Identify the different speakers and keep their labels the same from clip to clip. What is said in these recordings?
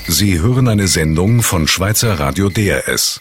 Speaker 1: Sie hören eine Sendung von Schweizer Radio DRS.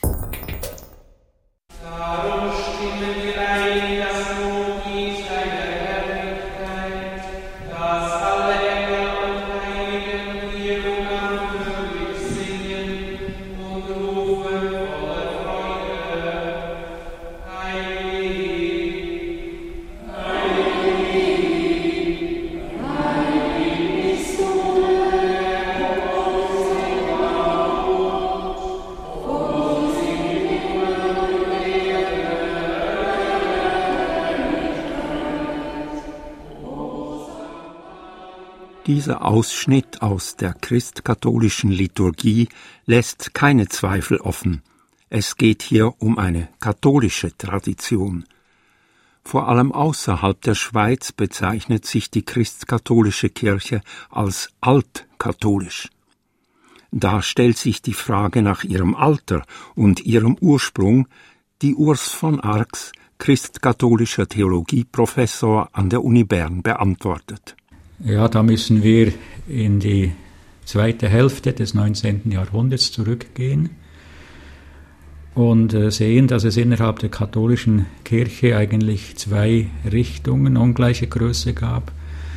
Speaker 2: Dieser Ausschnitt aus der christkatholischen Liturgie lässt keine Zweifel offen. Es geht hier um eine katholische Tradition. Vor allem außerhalb der Schweiz bezeichnet sich die christkatholische Kirche als altkatholisch. Da stellt sich die Frage nach ihrem Alter und ihrem Ursprung, die Urs von Arx, christkatholischer Theologieprofessor an der Uni Bern, beantwortet.
Speaker 3: Ja, da müssen wir in die zweite Hälfte des 19. Jahrhunderts zurückgehen und sehen, dass es innerhalb der katholischen Kirche eigentlich zwei Richtungen ungleicher Größe gab.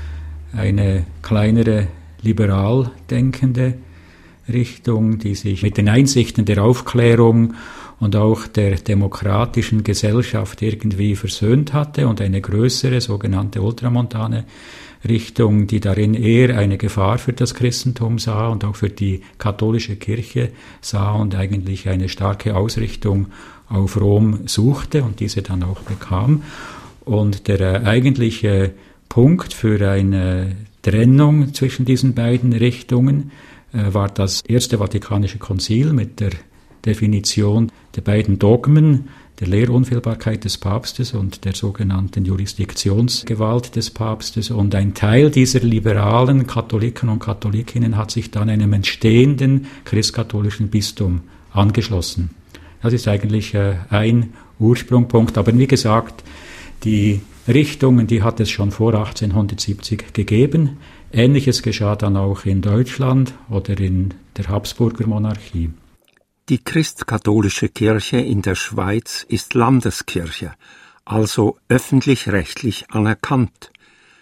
Speaker 3: Eine kleinere liberal denkende Richtung, die sich mit den Einsichten der Aufklärung und auch der demokratischen Gesellschaft irgendwie versöhnt hatte, und eine größere, sogenannte ultramontane Richtung, die darin eher eine Gefahr für das Christentum sah und auch für die katholische Kirche sah und eigentlich eine starke Ausrichtung auf Rom suchte und diese dann auch bekam. Und der eigentliche Punkt für eine Trennung zwischen diesen beiden Richtungen war das Erste Vatikanische Konzil mit der Definition der beiden Dogmen, der Lehrunfehlbarkeit des Papstes und der sogenannten Jurisdiktionsgewalt des Papstes. Und ein Teil dieser liberalen Katholiken und Katholikinnen hat sich dann einem entstehenden christkatholischen Bistum angeschlossen. Das ist eigentlich ein Ursprungspunkt. Aber wie gesagt, die Richtungen, die hat es schon vor 1870 gegeben. Ähnliches geschah dann auch in Deutschland oder in der Habsburger Monarchie.
Speaker 2: Die christkatholische Kirche in der Schweiz ist Landeskirche, also öffentlich-rechtlich anerkannt.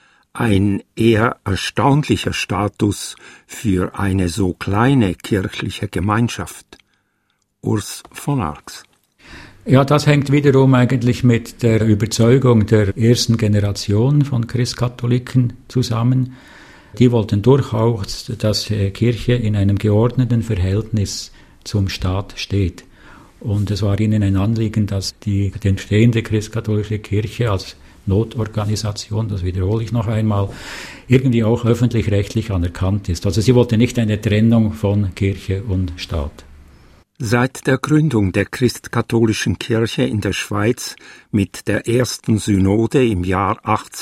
Speaker 2: Ein eher erstaunlicher Status für eine so kleine kirchliche Gemeinschaft. Urs von Arx.
Speaker 3: Ja, das hängt wiederum eigentlich mit der Überzeugung der ersten Generation von Christkatholiken zusammen. Die wollten durchaus, dass Kirche in einem geordneten Verhältnis zum Staat steht. Und es war ihnen ein Anliegen, dass die entstehende christkatholische Kirche als Notorganisation, das wiederhole ich noch einmal, irgendwie auch öffentlich-rechtlich anerkannt ist. Also sie wollte nicht eine Trennung von Kirche und Staat.
Speaker 2: Seit der Gründung der christkatholischen Kirche in der Schweiz mit der ersten Synode im Jahr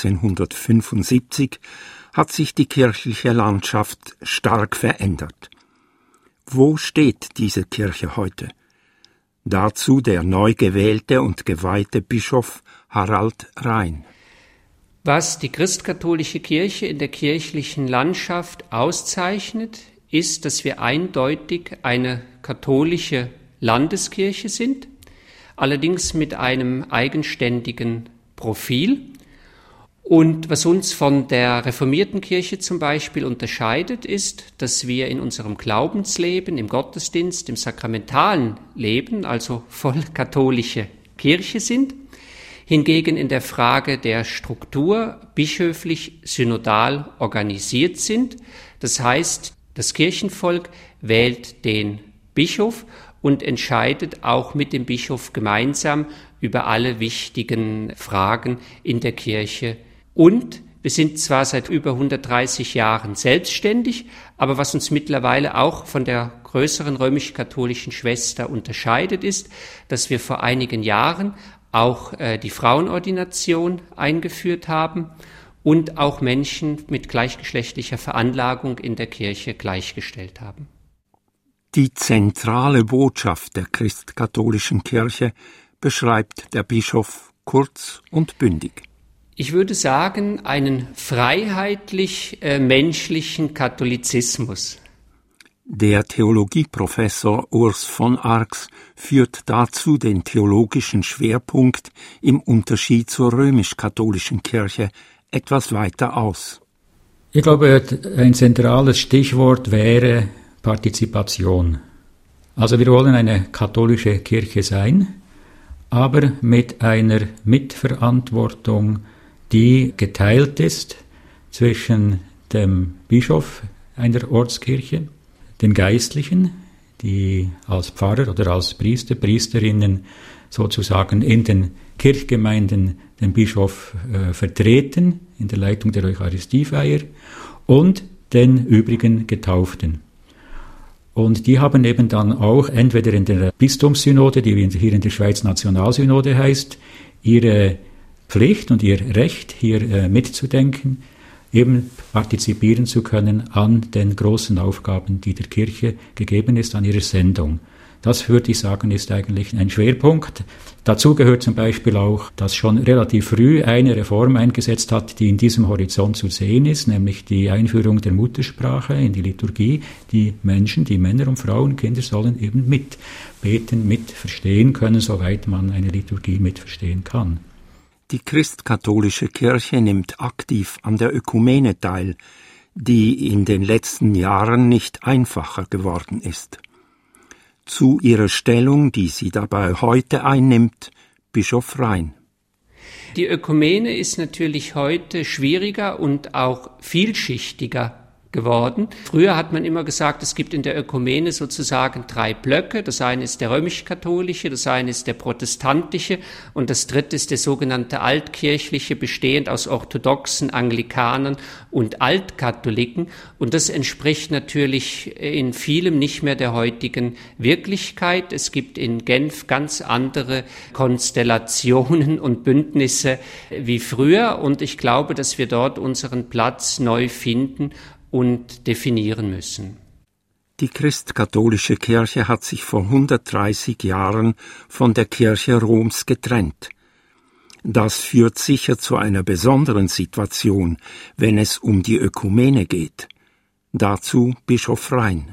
Speaker 2: 1875 hat sich die kirchliche Landschaft stark verändert. Wo steht diese Kirche heute? Dazu der neu gewählte und geweihte Bischof Harald Rein.
Speaker 4: Was die christkatholische Kirche in der kirchlichen Landschaft auszeichnet, ist, dass wir eindeutig eine katholische Landeskirche sind, allerdings mit einem eigenständigen Profil. Und was uns von der reformierten Kirche zum Beispiel unterscheidet, ist, dass wir in unserem Glaubensleben, im Gottesdienst, im sakramentalen Leben, also voll katholische Kirche sind, hingegen in der Frage der Struktur bischöflich synodal organisiert sind. Das heißt, das Kirchenvolk wählt den Bischof und entscheidet auch mit dem Bischof gemeinsam über alle wichtigen Fragen in der Kirche. Und wir sind zwar seit über 130 Jahren selbstständig, aber was uns mittlerweile auch von der größeren römisch-katholischen Schwester unterscheidet, ist, dass wir vor einigen Jahren auch die Frauenordination eingeführt haben und auch Menschen mit gleichgeschlechtlicher Veranlagung in der Kirche gleichgestellt haben.
Speaker 2: Die zentrale Botschaft der christkatholischen Kirche beschreibt der Bischof kurz und bündig.
Speaker 4: Ich würde sagen, einen freiheitlich-menschlichen Katholizismus.
Speaker 2: Der Theologieprofessor Urs von Arx führt dazu den theologischen Schwerpunkt im Unterschied zur römisch-katholischen Kirche etwas weiter aus.
Speaker 3: Ich glaube, ein zentrales Stichwort wäre Partizipation. Also wir wollen eine katholische Kirche sein, aber mit einer Mitverantwortung, die geteilt ist zwischen dem Bischof einer Ortskirche, den Geistlichen, die als Pfarrer oder als Priester, Priesterinnen sozusagen in den Kirchgemeinden den Bischof vertreten, in der Leitung der Eucharistiefeier, und den übrigen Getauften. Und die haben eben dann auch entweder in der Bistumssynode, die hier in der Schweiz Nationalsynode heißt, ihre Pflicht und ihr Recht, hier mitzudenken, eben partizipieren zu können an den großen Aufgaben, die der Kirche gegeben ist, an ihrer Sendung. Das, würde ich sagen, ist eigentlich ein Schwerpunkt. Dazu gehört zum Beispiel auch, dass schon relativ früh eine Reform eingesetzt hat, die in diesem Horizont zu sehen ist, nämlich die Einführung der Muttersprache in die Liturgie. Die Menschen, die Männer und Frauen, Kinder sollen eben mitbeten, mitverstehen können, soweit man eine Liturgie mitverstehen kann.
Speaker 2: Die christkatholische Kirche nimmt aktiv an der Ökumene teil, die in den letzten Jahren nicht einfacher geworden ist. Zu ihrer Stellung, die sie dabei heute einnimmt, Bischof Rein.
Speaker 4: Die Ökumene ist natürlich heute schwieriger und auch vielschichtiger geworden. Früher hat man immer gesagt, es gibt in der Ökumene sozusagen 3 Blöcke. Das eine ist der römisch-katholische, das eine ist der protestantische und das dritte ist der sogenannte altkirchliche, bestehend aus orthodoxen, Anglikanern und Altkatholiken. Und das entspricht natürlich in vielem nicht mehr der heutigen Wirklichkeit. Es gibt in Genf ganz andere Konstellationen und Bündnisse wie früher und ich glaube, dass wir dort unseren Platz neu finden und definieren müssen.
Speaker 2: Die christkatholische Kirche hat sich vor 130 Jahren von der Kirche Roms getrennt. Das führt sicher zu einer besonderen Situation, wenn es um die Ökumene geht. Dazu Bischof Rein.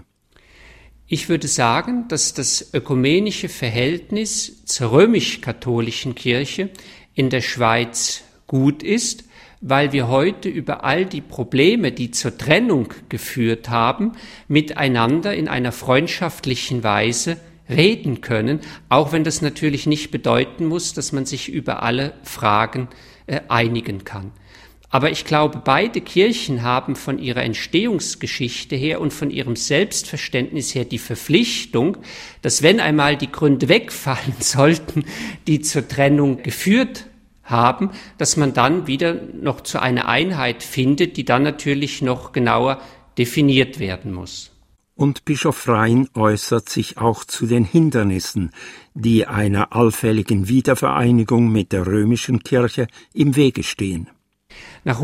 Speaker 4: Ich würde sagen, dass das ökumenische Verhältnis zur römisch-katholischen Kirche in der Schweiz gut ist, weil wir heute über all die Probleme, die zur Trennung geführt haben, miteinander in einer freundschaftlichen Weise reden können, auch wenn das natürlich nicht bedeuten muss, dass man sich über alle Fragen einigen kann. Aber ich glaube, beide Kirchen haben von ihrer Entstehungsgeschichte her und von ihrem Selbstverständnis her die Verpflichtung, dass wenn einmal die Gründe wegfallen sollten, die zur Trennung geführt haben, dass man dann wieder noch zu einer Einheit findet, die dann natürlich noch genauer definiert werden muss.
Speaker 2: Und Bischof Rein äußert sich auch zu den Hindernissen, die einer allfälligen Wiedervereinigung mit der römischen Kirche im Wege stehen.
Speaker 4: Nach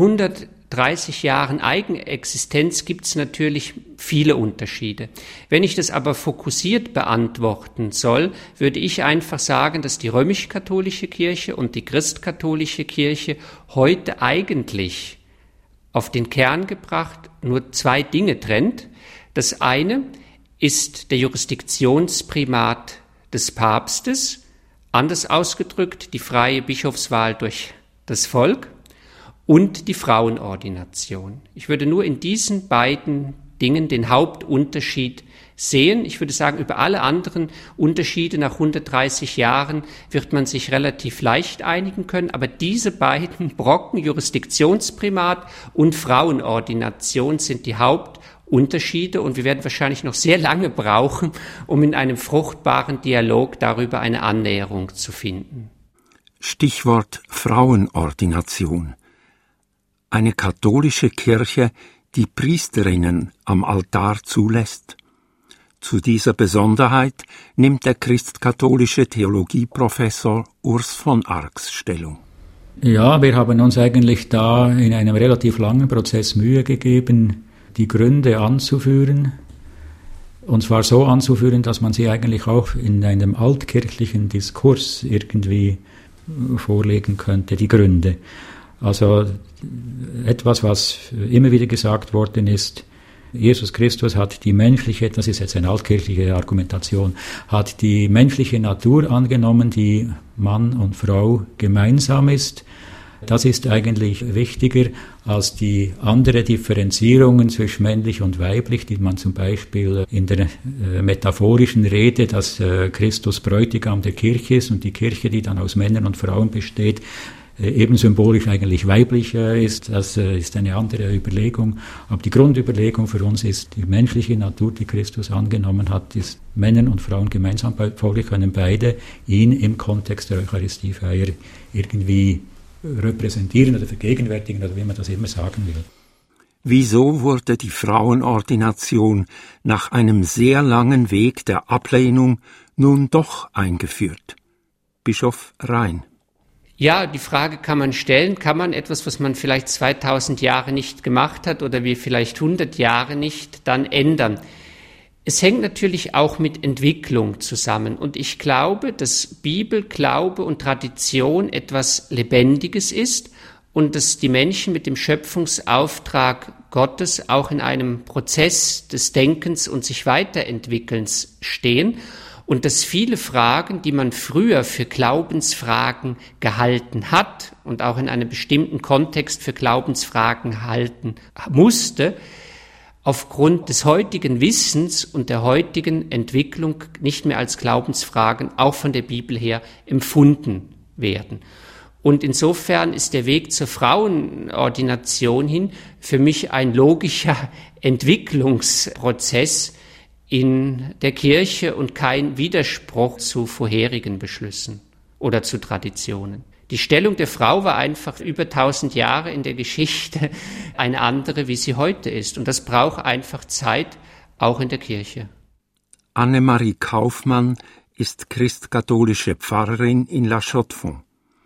Speaker 4: 130 Jahren Eigenexistenz gibt es natürlich viele Unterschiede. Wenn ich das aber fokussiert beantworten soll, würde ich einfach sagen, dass die römisch-katholische Kirche und die christkatholische Kirche heute eigentlich auf den Kern gebracht nur 2 Dinge trennt. Das eine ist der Jurisdiktionsprimat des Papstes, anders ausgedrückt die freie Bischofswahl durch das Volk, und die Frauenordination. Ich würde nur in diesen beiden Dingen den Hauptunterschied sehen. Ich würde sagen, über alle anderen Unterschiede nach 130 Jahren wird man sich relativ leicht einigen können, aber diese beiden Brocken, Jurisdiktionsprimat und Frauenordination, sind die Hauptunterschiede und wir werden wahrscheinlich noch sehr lange brauchen, um in einem fruchtbaren Dialog darüber eine Annäherung zu finden.
Speaker 2: Stichwort Frauenordination. Eine katholische Kirche, die Priesterinnen am Altar zulässt. Zu dieser Besonderheit nimmt der christkatholische Theologieprofessor Urs von Arx Stellung.
Speaker 3: Ja, wir haben uns eigentlich da in einem relativ langen Prozess Mühe gegeben, die Gründe anzuführen. Und zwar so anzuführen, dass man sie eigentlich auch in einem altkirchlichen Diskurs irgendwie vorlegen könnte, die Gründe. Also etwas, was immer wieder gesagt worden ist, Jesus Christus hat die menschliche, das ist jetzt eine altkirchliche Argumentation, hat die menschliche Natur angenommen, die Mann und Frau gemeinsam ist. Das ist eigentlich wichtiger als die andere Differenzierungen zwischen männlich und weiblich, die man zum Beispiel in der metaphorischen Rede, dass Christus Bräutigam der Kirche ist und die Kirche, die dann aus Männern und Frauen besteht, eben symbolisch eigentlich weiblich ist. Das ist eine andere Überlegung. Aber die Grundüberlegung für uns ist, die menschliche Natur, die Christus angenommen hat, ist Männern und Frauen gemeinsam. Folglich können beide ihn im Kontext der Eucharistiefeier irgendwie repräsentieren oder vergegenwärtigen oder wie man das immer sagen will.
Speaker 2: Wieso wurde die Frauenordination nach einem sehr langen Weg der Ablehnung nun doch eingeführt? Bischof Rhein.
Speaker 4: Ja, die Frage kann man stellen, kann man etwas, was man vielleicht 2000 Jahre nicht gemacht hat oder wir vielleicht 100 Jahre nicht, dann ändern? Es hängt natürlich auch mit Entwicklung zusammen und ich glaube, dass Bibel, Glaube und Tradition etwas Lebendiges ist und dass die Menschen mit dem Schöpfungsauftrag Gottes auch in einem Prozess des Denkens und sich Weiterentwickelns stehen und dass viele Fragen, die man früher für Glaubensfragen gehalten hat und auch in einem bestimmten Kontext für Glaubensfragen halten musste, aufgrund des heutigen Wissens und der heutigen Entwicklung nicht mehr als Glaubensfragen, auch von der Bibel her, empfunden werden. Und insofern ist der Weg zur Frauenordination hin für mich ein logischer Entwicklungsprozess in der Kirche und kein Widerspruch zu vorherigen Beschlüssen oder zu Traditionen. Die Stellung der Frau war einfach über 1000 Jahre in der Geschichte eine andere, wie sie heute ist. Und das braucht einfach Zeit, auch in der Kirche.
Speaker 2: Annemarie Kaufmann ist christkatholische Pfarrerin in La Chaux-de-Fonds.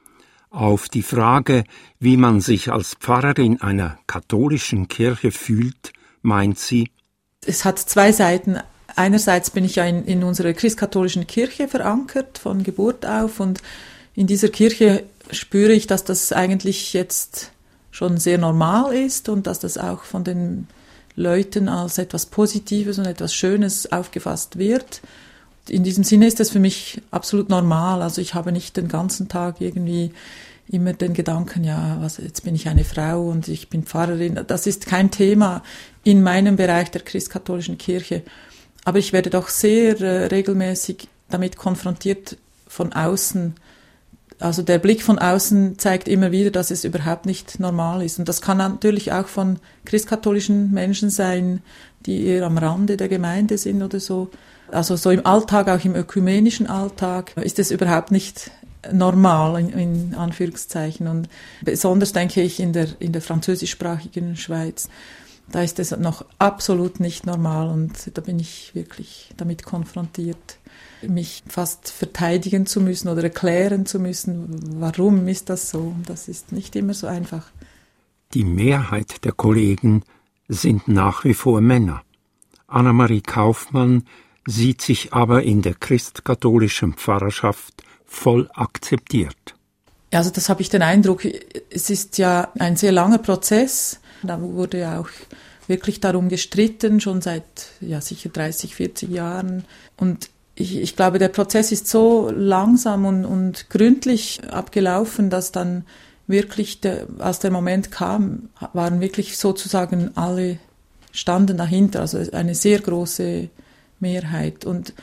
Speaker 2: Auf die Frage, wie man sich als Pfarrerin einer katholischen Kirche fühlt, meint sie:
Speaker 5: Es hat zwei Seiten. Einerseits bin ich ja in unserer christkatholischen Kirche verankert, von Geburt auf, und in dieser Kirche spüre ich, dass das eigentlich jetzt schon sehr normal ist und dass das auch von den Leuten als etwas Positives und etwas Schönes aufgefasst wird. In diesem Sinne ist das für mich absolut normal. Also ich habe nicht den ganzen Tag irgendwie immer den Gedanken, ja, jetzt bin ich eine Frau und ich bin Pfarrerin. Das ist kein Thema in meinem Bereich der christkatholischen Kirche. Aber ich werde doch sehr regelmäßig damit konfrontiert von außen. Also der Blick von außen zeigt immer wieder, dass es überhaupt nicht normal ist. Und das kann natürlich auch von christkatholischen Menschen sein, die eher am Rande der Gemeinde sind oder so. Also so im Alltag, auch im ökumenischen Alltag, ist es überhaupt nicht normal, in Anführungszeichen. Und besonders denke ich in der französischsprachigen Schweiz. Da ist es noch absolut nicht normal und da bin ich wirklich damit konfrontiert, mich fast verteidigen zu müssen oder erklären zu müssen, warum ist das so. Das ist nicht immer so einfach.
Speaker 2: Die Mehrheit der Kollegen sind nach wie vor Männer. Annemarie Kaufmann sieht sich aber in der christkatholischen Pfarrerschaft voll akzeptiert.
Speaker 5: Also das habe ich den Eindruck, es ist ja ein sehr langer Prozess. Da wurde ja auch wirklich darum gestritten, schon seit sicher 30, 40 Jahren. Und ich glaube, der Prozess ist so langsam und gründlich abgelaufen, dass dann wirklich, als der Moment kam, waren wirklich sozusagen alle standen dahinter, also eine sehr große Mehrheit. Und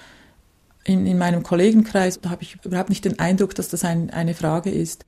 Speaker 5: in meinem Kollegenkreis habe ich überhaupt nicht den Eindruck, dass das eine Frage ist.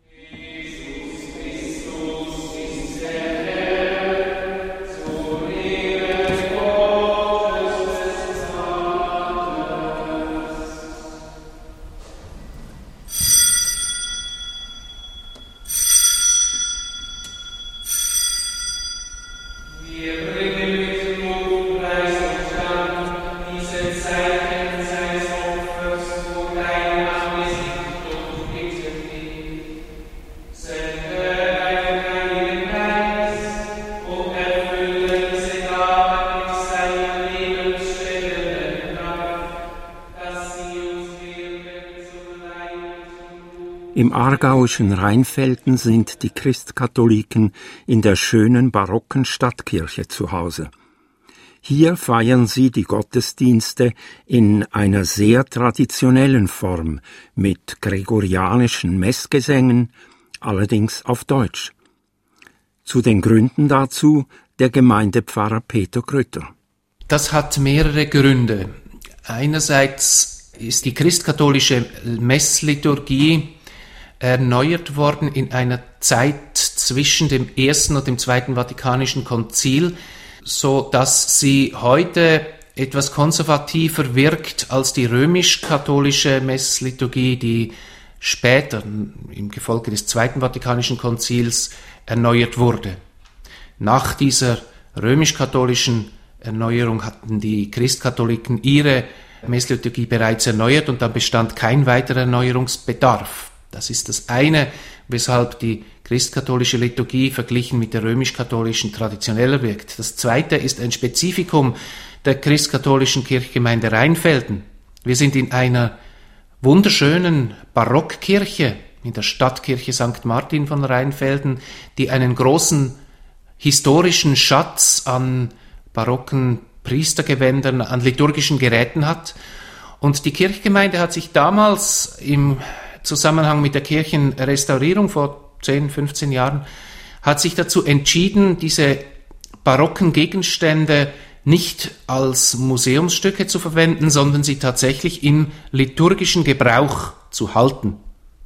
Speaker 2: Im aargauischen Rheinfelden sind die Christkatholiken in der schönen barocken Stadtkirche zu Hause. Hier feiern sie die Gottesdienste in einer sehr traditionellen Form mit gregorianischen Messgesängen, allerdings auf Deutsch. Zu den Gründen dazu der Gemeindepfarrer Peter Grütter.
Speaker 6: Das hat mehrere Gründe. Einerseits ist die christkatholische Messliturgie erneuert worden in einer Zeit zwischen dem Ersten und dem Zweiten Vatikanischen Konzil, so dass sie heute etwas konservativer wirkt als die römisch-katholische Messliturgie, die später im Gefolge des Zweiten Vatikanischen Konzils erneuert wurde. Nach dieser römisch-katholischen Erneuerung hatten die Christkatholiken ihre Messliturgie bereits erneuert und dann bestand kein weiterer Erneuerungsbedarf. Das ist das eine, weshalb die christkatholische Liturgie verglichen mit der römisch-katholischen traditioneller wirkt. Das zweite ist ein Spezifikum der christkatholischen Kirchgemeinde Rheinfelden. Wir sind in einer wunderschönen Barockkirche, in der Stadtkirche St. Martin von Rheinfelden, die einen großen historischen Schatz an barocken Priestergewändern, an liturgischen Geräten hat. Und die Kirchgemeinde hat sich damals im Zusammenhang mit der Kirchenrestaurierung vor 10, 15 Jahren, hat sich dazu entschieden, diese barocken Gegenstände nicht als Museumsstücke zu verwenden, sondern sie tatsächlich in liturgischen Gebrauch zu halten.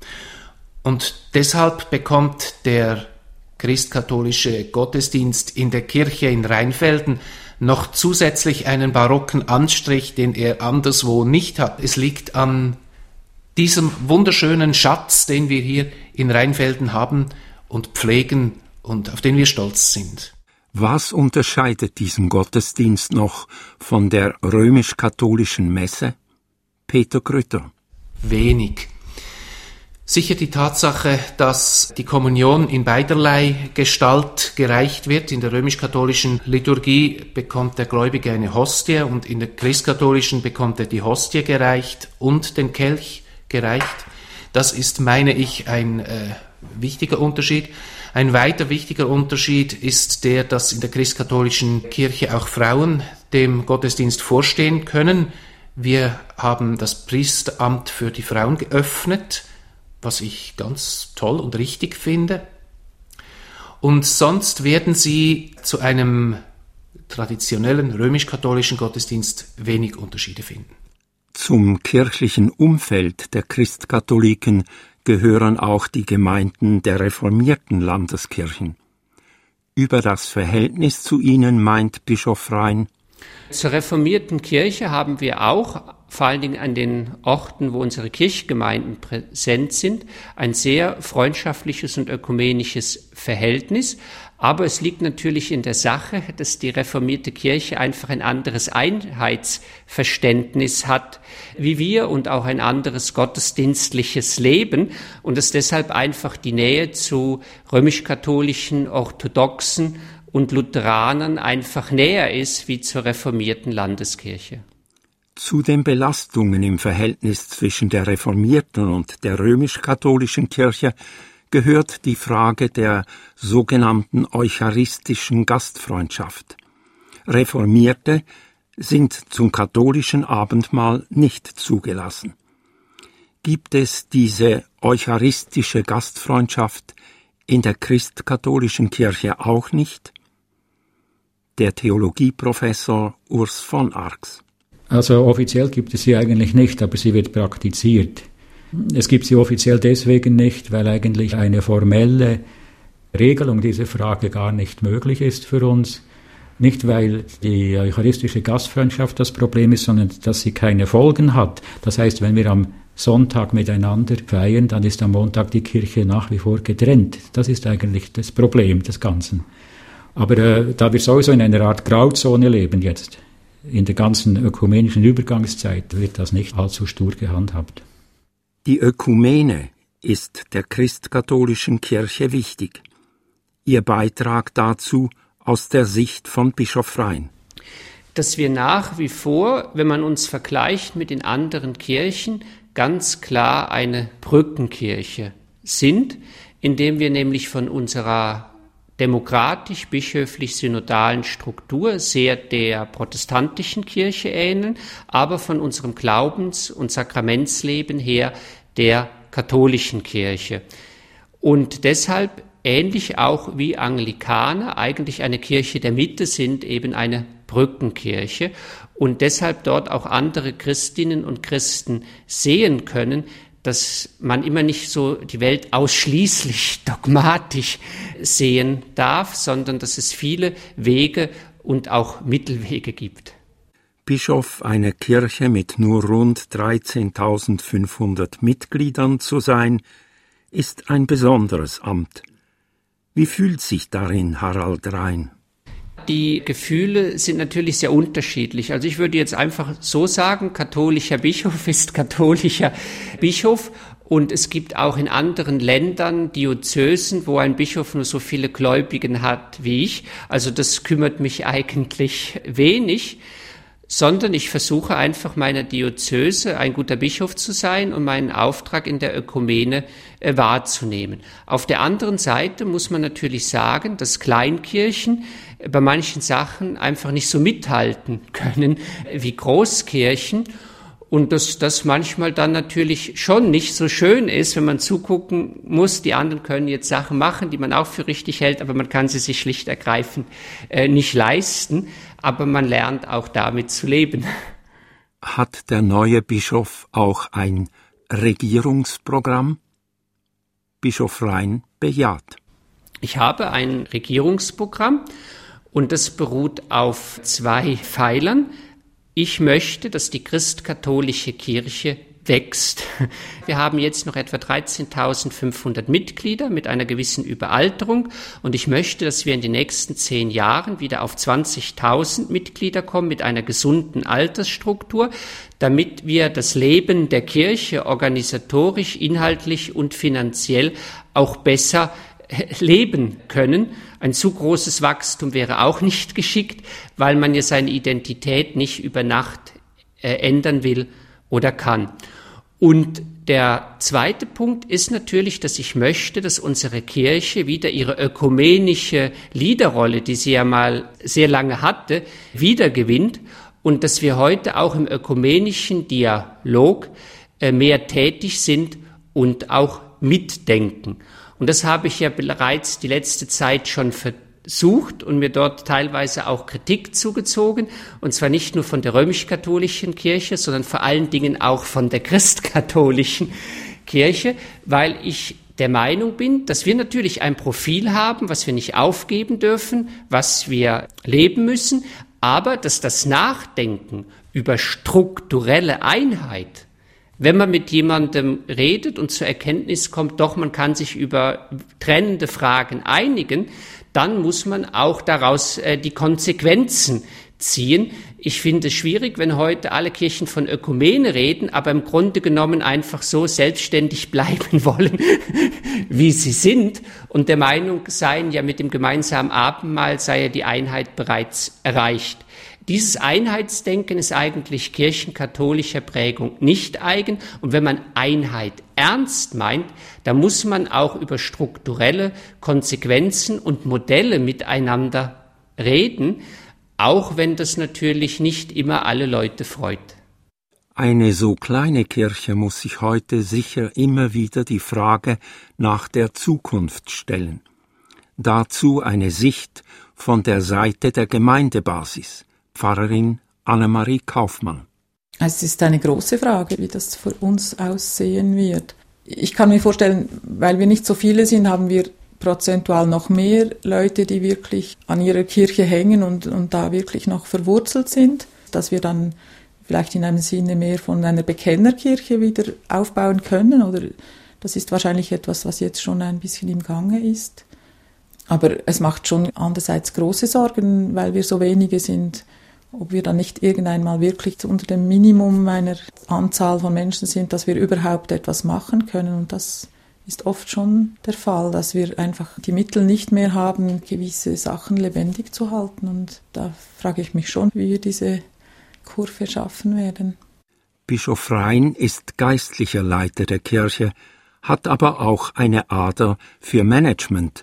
Speaker 6: Und deshalb bekommt der christkatholische Gottesdienst in der Kirche in Rheinfelden noch zusätzlich einen barocken Anstrich, den er anderswo nicht hat. Es liegt an diesem wunderschönen Schatz, den wir hier in Rheinfelden haben und pflegen und auf den wir stolz sind.
Speaker 2: Was unterscheidet diesen Gottesdienst noch von der römisch-katholischen Messe? Peter Grütter.
Speaker 6: Wenig. Sicher die Tatsache, dass die Kommunion in beiderlei Gestalt gereicht wird. In der römisch-katholischen Liturgie bekommt der Gläubige eine Hostie und in der christkatholischen bekommt er die Hostie gereicht und den Kelch gereicht. Das ist, meine ich, ein wichtiger Unterschied. Ein weiter wichtiger Unterschied ist der, dass in der christkatholischen Kirche auch Frauen dem Gottesdienst vorstehen können. Wir haben das Priesteramt für die Frauen geöffnet, was ich ganz toll und richtig finde. Und sonst werden sie zu einem traditionellen römisch-katholischen Gottesdienst wenig Unterschiede finden.
Speaker 2: Zum kirchlichen Umfeld der Christkatholiken gehören auch die Gemeinden der reformierten Landeskirchen. Über das Verhältnis zu ihnen meint Bischof Rhein:
Speaker 4: Zur reformierten Kirche haben wir auch, vor allen Dingen an den Orten, wo unsere Kirchgemeinden präsent sind, ein sehr freundschaftliches und ökumenisches Verhältnis. Aber es liegt natürlich in der Sache, dass die reformierte Kirche einfach ein anderes Einheitsverständnis hat wie wir und auch ein anderes gottesdienstliches Leben und dass deshalb einfach die Nähe zu römisch-katholischen, orthodoxen und Lutheranern einfach näher ist wie zur reformierten Landeskirche.
Speaker 2: Zu den Belastungen im Verhältnis zwischen der reformierten und der römisch-katholischen Kirche gehört die Frage der sogenannten eucharistischen Gastfreundschaft. Reformierte sind zum katholischen Abendmahl nicht zugelassen. Gibt es diese eucharistische Gastfreundschaft in der christkatholischen Kirche auch nicht? Der Theologieprofessor Urs von Arx.
Speaker 3: Also offiziell gibt es sie eigentlich nicht, aber sie wird praktiziert. Es gibt sie offiziell deswegen nicht, weil eigentlich eine formelle Regelung dieser Frage gar nicht möglich ist für uns. Nicht, weil die eucharistische Gastfreundschaft das Problem ist, sondern dass sie keine Folgen hat. Das heißt, wenn wir am Sonntag miteinander feiern, dann ist am Montag die Kirche nach wie vor getrennt. Das ist eigentlich das Problem des Ganzen. Aber da wir sowieso in einer Art Grauzone leben jetzt, in der ganzen ökumenischen Übergangszeit, wird das nicht allzu stur gehandhabt.
Speaker 2: Die Ökumene ist der christkatholischen Kirche wichtig. Ihr Beitrag dazu aus der Sicht von Bischof Rhein.
Speaker 4: Dass wir nach wie vor, wenn man uns vergleicht mit den anderen Kirchen, ganz klar eine Brückenkirche sind, indem wir nämlich von unserer demokratisch-bischöflich-synodalen Struktur sehr der protestantischen Kirche ähneln, aber von unserem Glaubens- und Sakramentsleben her der katholischen Kirche. Und deshalb ähnlich auch wie Anglikaner eigentlich eine Kirche der Mitte sind, eben eine Brückenkirche und deshalb dort auch andere Christinnen und Christen sehen können, dass man immer nicht so die Welt ausschließlich dogmatisch sehen darf, sondern dass es viele Wege und auch Mittelwege gibt.
Speaker 2: Bischof einer Kirche mit nur rund 13.500 Mitgliedern zu sein, ist ein besonderes Amt. Wie fühlt sich darin Harald Rein?
Speaker 4: Die Gefühle sind natürlich sehr unterschiedlich. Also ich würde jetzt einfach so sagen, katholischer Bischof ist katholischer Bischof. Und es gibt auch in anderen Ländern Diözesen, wo ein Bischof nur so viele Gläubigen hat wie ich. Also das kümmert mich eigentlich wenig, sondern ich versuche einfach meiner Diözese ein guter Bischof zu sein und meinen Auftrag in der Ökumene wahrzunehmen. Auf der anderen Seite muss man natürlich sagen, dass Kleinkirchen bei manchen Sachen einfach nicht so mithalten können wie Großkirchen und dass das manchmal dann natürlich schon nicht so schön ist, wenn man zugucken muss, die anderen können jetzt Sachen machen, die man auch für richtig hält, aber man kann sie sich schlicht ergreifend nicht leisten, aber man lernt auch damit zu leben.
Speaker 2: Hat der neue Bischof auch ein Regierungsprogramm? Bischof Rein bejaht.
Speaker 4: Ich habe ein Regierungsprogramm und das beruht auf 2 Pfeilern. Ich möchte, dass die christkatholische Kirche wächst. Wir haben jetzt noch etwa 13.500 Mitglieder mit einer gewissen Überalterung und ich möchte, dass wir in den nächsten 10 Jahren wieder auf 20.000 Mitglieder kommen mit einer gesunden Altersstruktur, damit wir das Leben der Kirche organisatorisch, inhaltlich und finanziell auch besser leben können. Ein zu großes Wachstum wäre auch nicht geschickt, weil man ja seine Identität nicht über Nacht ändern will oder kann. Und der zweite Punkt ist natürlich, dass ich möchte, dass unsere Kirche wieder ihre ökumenische Leaderrolle, die sie ja mal sehr lange hatte, wiedergewinnt und dass wir heute auch im ökumenischen Dialog mehr tätig sind und auch mitdenken. Und das habe ich ja bereits die letzte Zeit schon versucht und mir dort teilweise auch Kritik zugezogen. Und zwar nicht nur von der römisch-katholischen Kirche, sondern vor allen Dingen auch von der christkatholischen Kirche, weil ich der Meinung bin, dass wir natürlich ein Profil haben, was wir nicht aufgeben dürfen, was wir leben müssen, aber dass das Nachdenken über strukturelle Einheit, wenn man mit jemandem redet und zur Erkenntnis kommt, doch, man kann sich über trennende Fragen einigen, dann muss man auch daraus die Konsequenzen ziehen. Ich finde es schwierig, wenn heute alle Kirchen von Ökumene reden, aber im Grunde genommen einfach so selbstständig bleiben wollen, wie sie sind und der Meinung seien, ja mit dem gemeinsamen Abendmahl sei ja die Einheit bereits erreicht. Dieses Einheitsdenken ist eigentlich kirchenkatholischer Prägung nicht eigen. Und wenn man Einheit ernst meint, dann muss man auch über strukturelle Konsequenzen und Modelle miteinander reden, auch wenn das natürlich nicht immer alle Leute freut.
Speaker 2: Eine so kleine Kirche muss sich heute sicher immer wieder die Frage nach der Zukunft stellen. Dazu eine Sicht von der Seite der Gemeindebasis. Pfarrerin Annemarie Kaufmann.
Speaker 5: Es ist eine große Frage, wie das für uns aussehen wird. Ich kann mir vorstellen, weil wir nicht so viele sind, haben wir prozentual noch mehr Leute, die wirklich an ihrer Kirche hängen und da wirklich noch verwurzelt sind, dass wir dann vielleicht in einem Sinne mehr von einer Bekennerkirche wieder aufbauen können. Oder das ist wahrscheinlich etwas, was jetzt schon ein bisschen im Gange ist. Aber es macht schon andererseits große Sorgen, weil wir so wenige sind, ob wir dann nicht irgendwann mal wirklich unter dem Minimum einer Anzahl von Menschen sind, dass wir überhaupt etwas machen können. Und das ist oft schon der Fall, dass wir einfach die Mittel nicht mehr haben, gewisse Sachen lebendig zu halten. Und da frage ich mich schon, wie wir diese Kurve schaffen werden.
Speaker 2: Bischof Rein ist geistlicher Leiter der Kirche, hat aber auch eine Ader für Management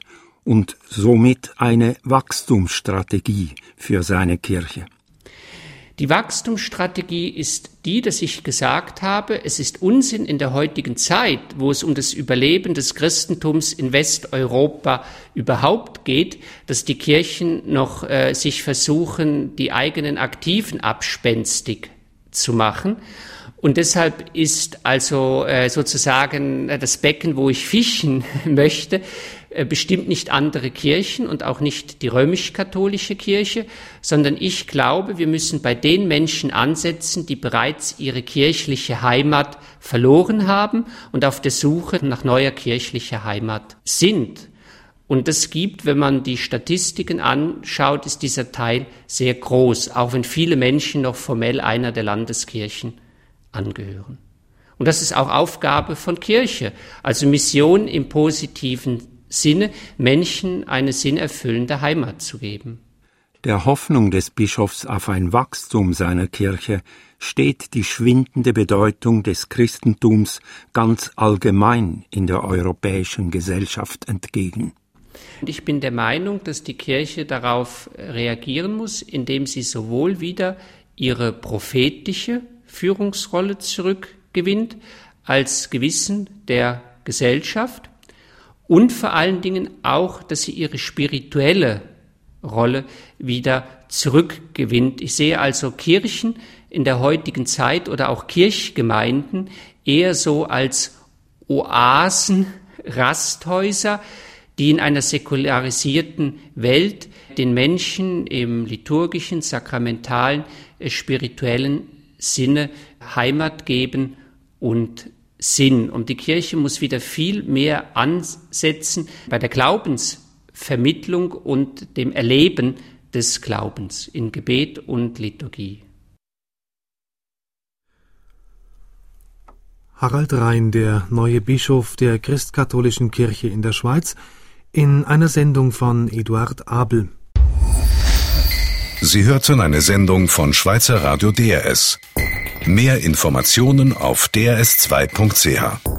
Speaker 2: und somit eine Wachstumsstrategie für seine Kirche.
Speaker 4: Die Wachstumsstrategie ist die, dass ich gesagt habe, es ist Unsinn in der heutigen Zeit, wo es um das Überleben des Christentums in Westeuropa überhaupt geht, dass die Kirchen noch sich versuchen, die eigenen Aktiven abspenstig zu machen. Und deshalb ist also sozusagen das Becken, wo ich fischen möchte, bestimmt nicht andere Kirchen und auch nicht die römisch-katholische Kirche, sondern ich glaube, wir müssen bei den Menschen ansetzen, die bereits ihre kirchliche Heimat verloren haben und auf der Suche nach neuer kirchlicher Heimat sind. Und es gibt, wenn man die Statistiken anschaut, ist dieser Teil sehr groß, auch wenn viele Menschen noch formell einer der Landeskirchen angehören. Und das ist auch Aufgabe von Kirche, also Mission im positiven Sinne, Menschen eine sinnerfüllende Heimat zu geben.
Speaker 2: Der Hoffnung des Bischofs auf ein Wachstum seiner Kirche steht die schwindende Bedeutung des Christentums ganz allgemein in der europäischen Gesellschaft entgegen.
Speaker 4: Und ich bin der Meinung, dass die Kirche darauf reagieren muss, indem sie sowohl wieder ihre prophetische Führungsrolle zurückgewinnt als Gewissen der Gesellschaft und vor allen Dingen auch, dass sie ihre spirituelle Rolle wieder zurückgewinnt. Ich sehe also Kirchen in der heutigen Zeit oder auch Kirchgemeinden eher so als Oasen, Rasthäuser, die in einer säkularisierten Welt den Menschen im liturgischen, sakramentalen, spirituellen Sinne Heimat geben und Sinn. Und die Kirche muss wieder viel mehr ansetzen bei der Glaubensvermittlung und dem Erleben des Glaubens in Gebet und Liturgie.
Speaker 7: Harald Rein, der neue Bischof der Christkatholischen Kirche in der Schweiz, in einer Sendung von Eduard Abel.
Speaker 1: Sie hörten eine Sendung von Schweizer Radio DRS. Mehr Informationen auf drs2.ch.